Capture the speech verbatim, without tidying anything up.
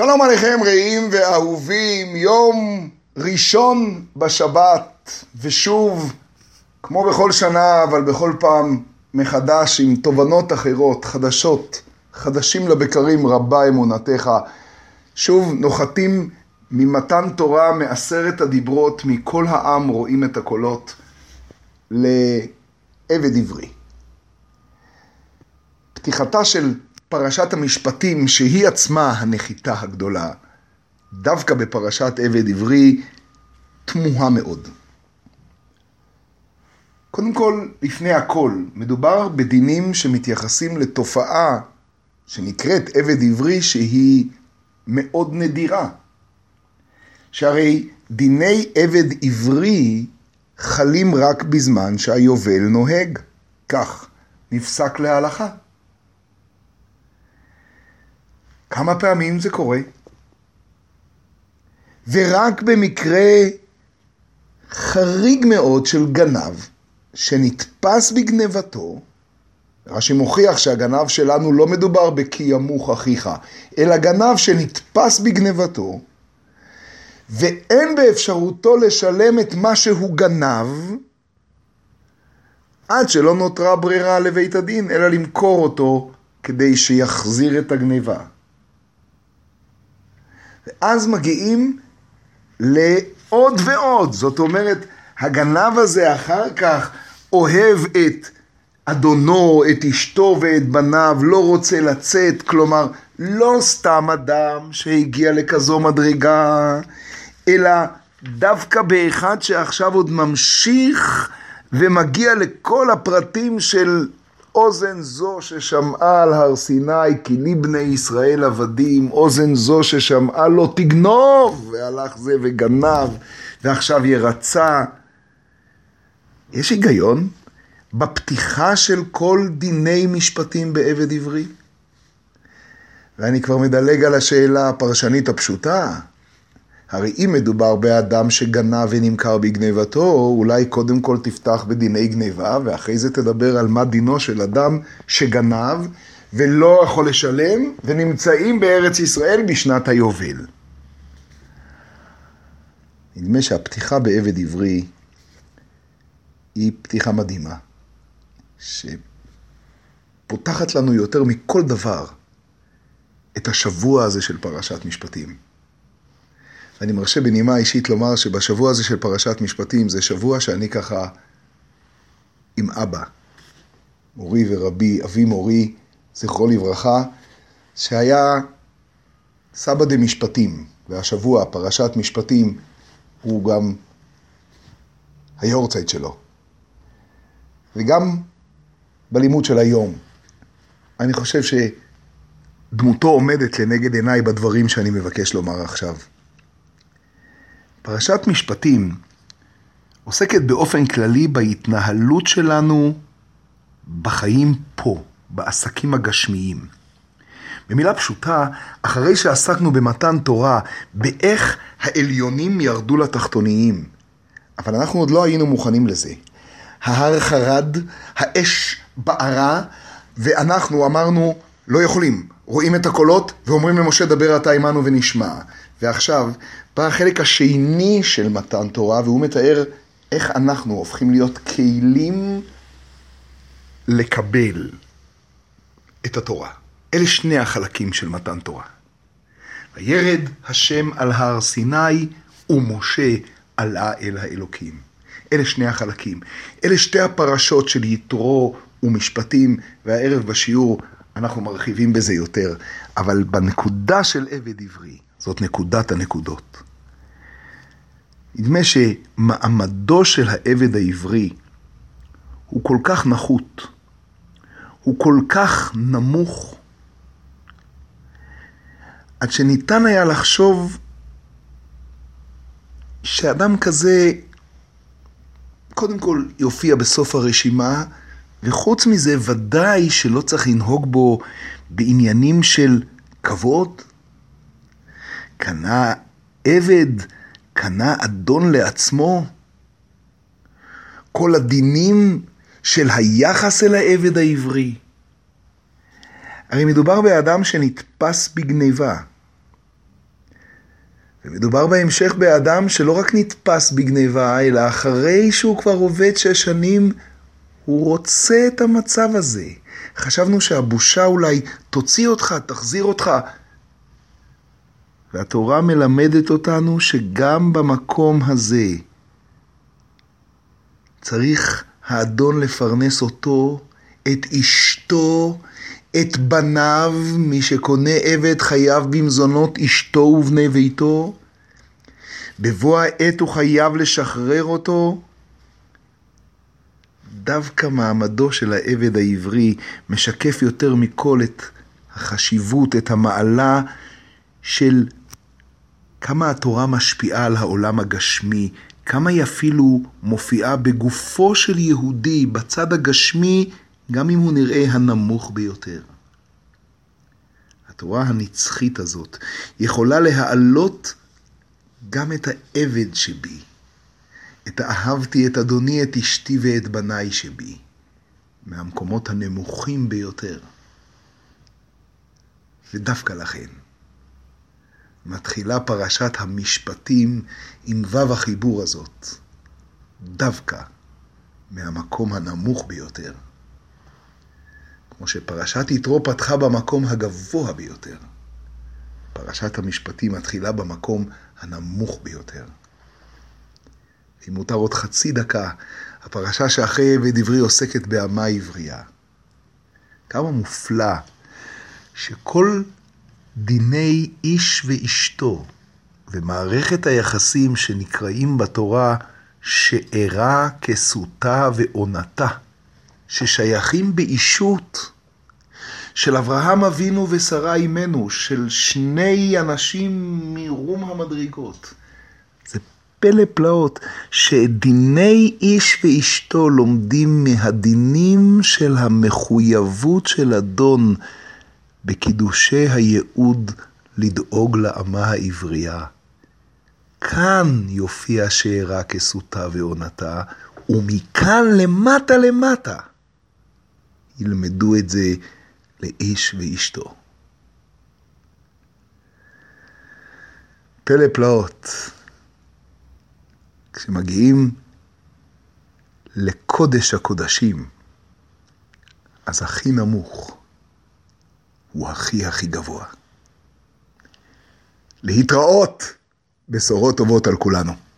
שלום עליכם רעים ואהובים, יום ראשון בשבת, ושוב, כמו בכל שנה, אבל בכל פעם מחדש עם תובנות אחרות, חדשות, חדשים לבקרים רבה אמונתך. שוב נוחתים ממתן תורה מעשרת הדיברות, מכל העם רואים את הקולות, לעבד עברי. פתיחתה של פרשת המשפטים, שהיא עצמה הנחיתה הגדולה, דווקא בפרשת עבד עברי, תמוהה מאוד. קודם כל, לפני הכל, מדובר בדינים שמתייחסים לתופעה שנקראת עבד עברי, שהיא מאוד נדירה. שהרי דיני עבד עברי חלים רק בזמן שהיובל נוהג. כך נפסק להלכה. כמה פעמים זה קורה? ורק במקרה חריג מאוד של גנב, שנתפס בגנבתו, רש"י מוכיח שהגנב שלנו לא מדובר בכי ימוך אחיך, אלא גנב שנתפס בגנבתו, ואין באפשרותו לשלם את מה שהוא גנב, עד שלא נותרה ברירה לבית הדין, אלא למכור אותו כדי שיחזיר את הגניבה. ואז מגיעים לעוד ועוד. זאת אומרת, הגנב הזה אחר כך אוהב את אדונו, את אשתו ואת בניו, לא רוצה לצאת. כלומר, לא סתם אדם שהגיע לכזו מדרגה, אלא דווקא באחד שעכשיו עוד ממשיך ומגיע לכל הפרטים של אוזן זו ששמעה על הר סיני, כי לי בני ישראל עבדים, אוזן זו ששמעה לא תגנוב, והלך זה וגנב, ועכשיו ירצה. יש היגיון בפתיחה של כל דיני משפטים בעבד עברי? ואני כבר מדלג על השאלה הפרשנית הפשוטה. הרי אם מדובר באדם שגנב ונמכר בגנבתו, אולי קודם כל תפתח בדיני גניבה, ואחרי זה תדבר על מה דינו של אדם שגנב ולא יכול לשלם, ונמצאים בארץ ישראל בשנת היובל. נדמה שהפתיחה בעבד עברי היא פתיחה מדהימה, שפותחת לנו יותר מכל דבר את השבוע הזה של פרשת משפטים. אני מרשה בנימה אישית לומר שבשבוע הזה של פרשת משפטים, זה שבוע שאני ככה עם אבא, מורי ורבי, אבי מורי, זכרו לברכה, שהיה סבא דמשפטים, והשבוע פרשת משפטים הוא גם היורצייט שלו. וגם בלימוד של היום, אני חושב שדמותו עומדת לנגד עיניי בדברים שאני מבקש לומר עכשיו. פרשת משפטים עוסקת באופן כללי בהתנהלות שלנו בחיים פה, בעסקים הגשמיים. במילה פשוטה, אחרי שעסקנו במתן תורה, באיך העליונים ירדו לתחתוניים, אבל אנחנו עוד לא היינו מוכנים לזה. ההר חרד, האש בערה, ואנחנו אמרנו לא יכולים. רואים את הקולות ואומרים למשה דבר אתה עמנו ונשמע. ועכשיו בא החלק השני של מתן תורה, והוא מתאר איך אנחנו הופכים להיות כלים לקבל את התורה. אלה שני החלקים של מתן תורה. וירד השם על הר סיני ומשה עלה אל האלוקים. אלה שני החלקים. אלה שתי הפרשות של יתרו ומשפטים, והערב בשיעור אנחנו מרחיבים בזה יותר. אבל בנקודה של עבד עברי, זאת נקודת הנקודות. נדמה שמעמדו של העבד העברי הוא כל כך נחות, הוא כל כך נמוך, עד שניתן היה לחשוב שאדם כזה קודם כל יופיע בסוף הרשימה, וחוץ מזה ודאי שלא צריך לנהוג בו בעניינים של כבוד. קנה עבד, קנה אדון לעצמו. כל הדינים של היחס אל העבד העברי. הרי מדובר באדם שנתפס בגניבה. ומדובר בהמשך באדם שלא רק נתפס בגניבה, אלא אחרי שהוא כבר עובד שש שנים, הוא רוצה את המצב הזה. חשבנו שהבושה אולי תוציא אותך, תחזיר אותך. והתורה מלמדת אותנו שגם במקום הזה צריך האדון לפרנס אותו, את אשתו, את בניו, מי שקונה עבד חייב במזונות אשתו ובני ביתו. בבוא העת הוא חייב לשחרר אותו. דווקא מעמדו של העבד העברי משקף יותר מכל את החשיבות, את המעלה של כמה התורה משפיעה על העולם הגשמי, כמה היא אפילו מופיעה בגופו של יהודי, בצד הגשמי, גם אם הוא נראה הנמוך ביותר. התורה הנצחית הזאת יכולה להעלות גם את העבד שבי, את האהבתי את אדוני, את אשתי ואת בניי שבי, מהמקומות הנמוכים ביותר. ודווקא לכן, מתחילה פרשת המשפטים עם וו החיבור הזאת, דווקא מהמקום הנמוך ביותר. כמו שפרשת יתרו פתחה במקום הגבוה ביותר, פרשת המשפטים מתחילה במקום הנמוך ביותר. אם מותר עוד חצי דקה, הפרשה שאחרי עבד עברי עוסקת באמה עברייה. כמה מופלא שכל דיני איש ואשתו ומערכת היחסים שנקראים בתורה שאירה, כסותה ועונתה, ששייכים באישות של אברהם אבינו ושרה אימנו, של שני אנשים מרום המדרגות. זה פלא פלאות שדיני איש ואשתו לומדים מהדינים של המחויבות של אדון בקידושי הייעוד לדאוג לאמה העברייה. כאן יופיע שאירה, כסותה ועונתה, ומכאן למטה למטה ילמדו את זה לאיש ואשתו. פלא פלאות. כשמגיעים לקודש הקודשים, אז הכי נמוך הוא הכי הכי גבוה. להתראות, בשורות טובות על כולנו.